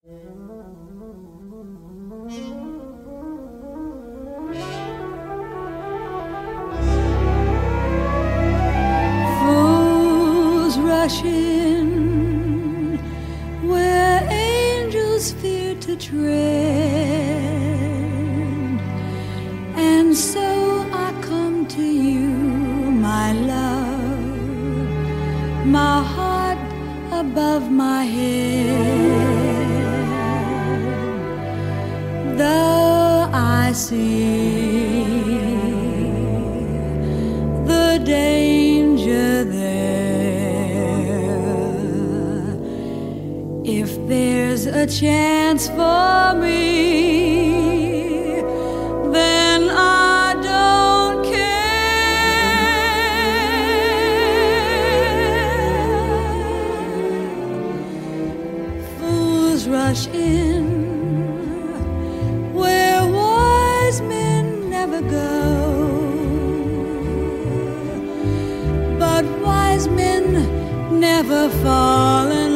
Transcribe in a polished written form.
Fools rush in where angels fear to tread, and so I come to you, my love, my heart above my head. Though I see the danger there, if there's a chance for me, then I don't care. Fools rush in where wise men never go, but wise men never fall in